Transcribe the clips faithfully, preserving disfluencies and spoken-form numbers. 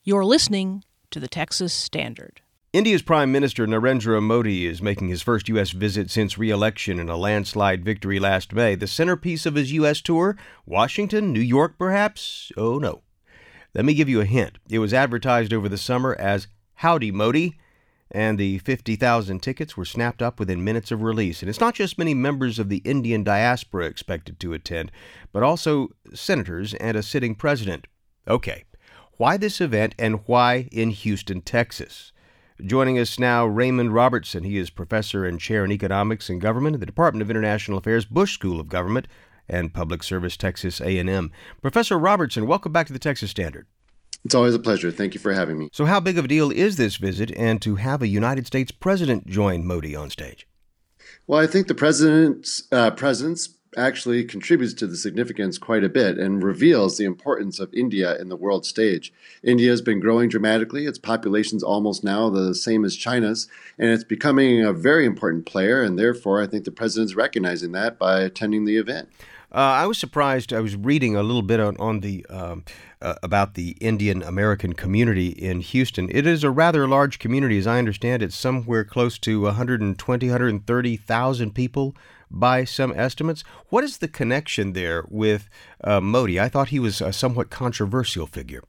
You're listening to the Texas Standard. India's Prime Minister Narendra Modi is making his first U S visit since re-election in a landslide victory last May. The centerpiece of his U S tour? Washington? New York, perhaps? Oh, no. Let me give you a hint. It was advertised over the summer as Howdy Modi, and the fifty thousand tickets were snapped up within minutes of release. And it's not just many members of the Indian diaspora expected to attend, but also senators and a sitting president. Okay. Why this event and why in Houston, Texas? Joining us now, Raymond Robertson. He is professor and chair in economics and government at the Department of International Affairs, Bush School of Government and Public Service, Texas A and M. Professor Robertson, welcome back to the Texas Standard. It's always a pleasure. Thank you for having me. So how big of a deal is this visit and to have a United States president join Modi on stage? Well, I think the president's uh, presence actually contributes to the significance quite a bit and reveals the importance of India in the world stage. India has been growing dramatically. Its population is almost now the same as China's, and it's becoming a very important player, and therefore I think the president's recognizing that by attending the event. Uh, I was surprised. I was reading a little bit on, on the um, uh, about the Indian American community in Houston. It is a rather large community, as I understand it, somewhere close to one hundred twenty, one hundred thirty thousand people by some estimates. What is the connection there with uh, Modi? I thought he was a somewhat controversial figure.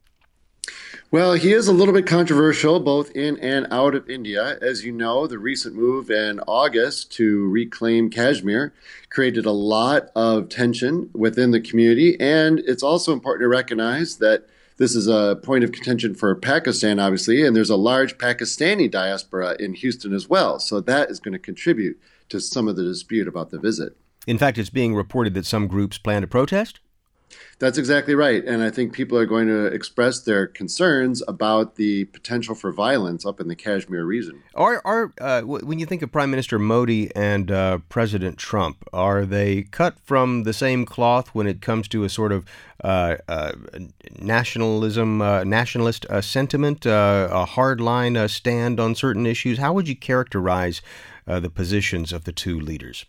Well, he is a little bit controversial both in and out of India. As you know, the recent move in August to reclaim Kashmir created a lot of tension within the community. And it's also important to recognize that this is a point of contention for Pakistan, obviously, and there's a large Pakistani diaspora in Houston as well. So that is going to contribute to some of the dispute about the visit. In fact, it's being reported that some groups plan to protest? That's exactly right. And I think people are going to express their concerns about the potential for violence up in the Kashmir region. Are, are uh, when you think of Prime Minister Modi and uh, President Trump, are they cut from the same cloth when it comes to a sort of uh, uh, nationalism, uh, nationalist uh, sentiment, uh, a hardline uh, stand on certain issues? How would you characterize uh, the positions of the two leaders?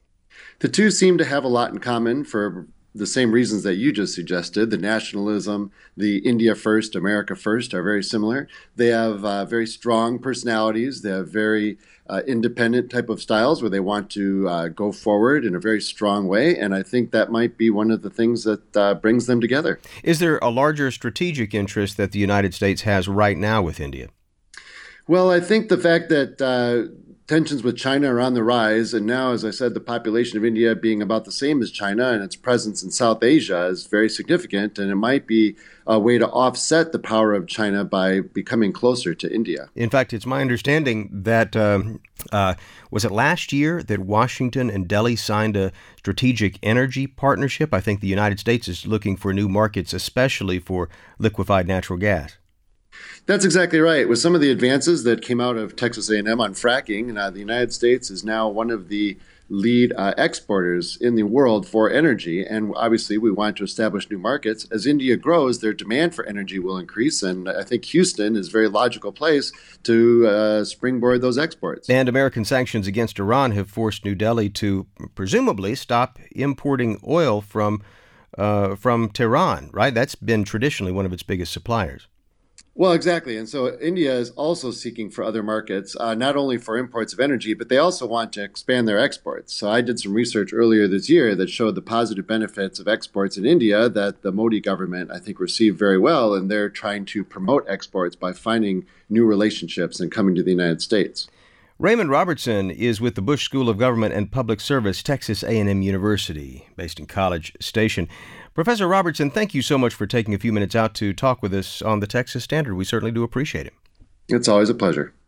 The two seem to have a lot in common for the same reasons that you just suggested. The nationalism, the India first, America first are very similar. They have uh, very strong personalities. They have very uh, independent type of styles where they want to uh, go forward in a very strong way. And I think that might be one of the things that uh, brings them together. Is there a larger strategic interest that the United States has right now with India? Well, I think the fact that uh, tensions with China are on the rise, and now, as I said, the population of India being about the same as China and its presence in South Asia is very significant, and it might be a way to offset the power of China by becoming closer to India. In fact, it's my understanding that, um, uh, was it last year that Washington and Delhi signed a strategic energy partnership? I think the United States is looking for new markets, especially for liquefied natural gas. That's exactly right. With some of the advances that came out of Texas A and M on fracking, uh, the United States is now one of the lead uh, exporters in the world for energy. And obviously, we want to establish new markets. As India grows, their demand for energy will increase. And I think Houston is a very logical place to uh, springboard those exports. And American sanctions against Iran have forced New Delhi to presumably stop importing oil from, uh, from Tehran, right? That's been traditionally one of its biggest suppliers. Well, exactly. And so India is also seeking for other markets, uh, not only for imports of energy, but they also want to expand their exports. So I did some research earlier this year that showed the positive benefits of exports in India that the Modi government, I think, received very well. And they're trying to promote exports by finding new relationships and coming to the United States. Raymond Robertson is with the Bush School of Government and Public Service, Texas A and M University, based in College Station. Professor Robertson, thank you so much for taking a few minutes out to talk with us on the Texas Standard. We certainly do appreciate it. It's always a pleasure.